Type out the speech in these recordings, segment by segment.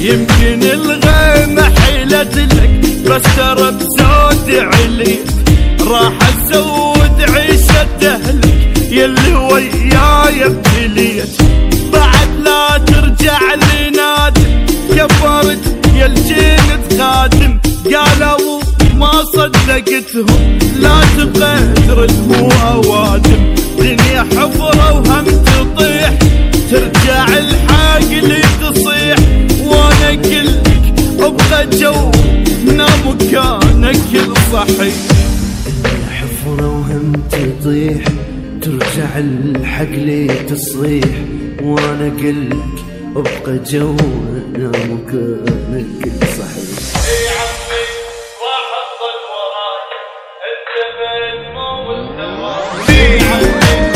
يمكن الغيمة حيلت لك بس ترى بزود عليك، راح اسود عيشة اهلك يلي وياي ابتليت. بعد لا ترجع لي نادم كبرت يا الجند خادم، قالوا ما صدقتهم لا تبغى ترد مو اوادم. دنيا حفرة وهم تطيح ترجع الحق لي تصيح، وانا قلك ابغى جو نام مكانك الصحيح. دنيا حفرة وهم تطيح ترجع الحق لي تصيح، وانا قلك ابقى جو نام مكانك الصحيح. اي عمي راح اضل وراك انت بين مو مستواك. اي عمي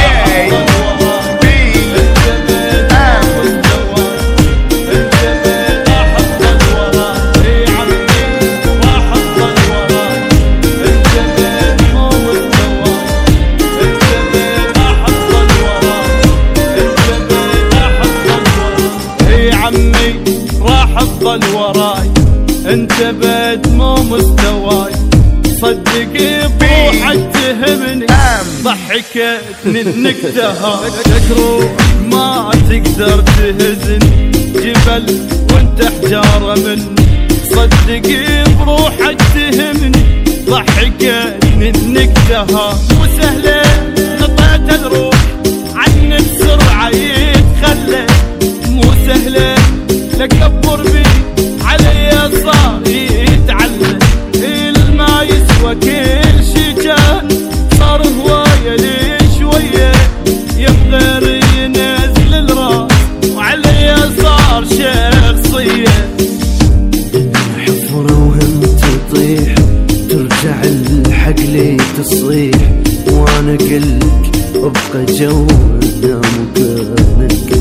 راح اضل وراي انت بيت مو مستواي. صدق بروحك تهمني ضحكتني انك تهاك، روح ما تقدر تهزن جبل وانت حجارة مني. صدق بروحك تهمني ضحكتني انك تهاك، وسهلة نطيت الروح عني بسرعة يتخلى، مو سهلة لكبر بي علي صار يتعلم. الما يسوى كل شي كان صار هواية لي شوية، يبغى ينزل الراس وعلي صار شخصية. حفرة وهم تطيح ترجع الحق لي تصيح، وانا قلك ابقى جو نام مكانك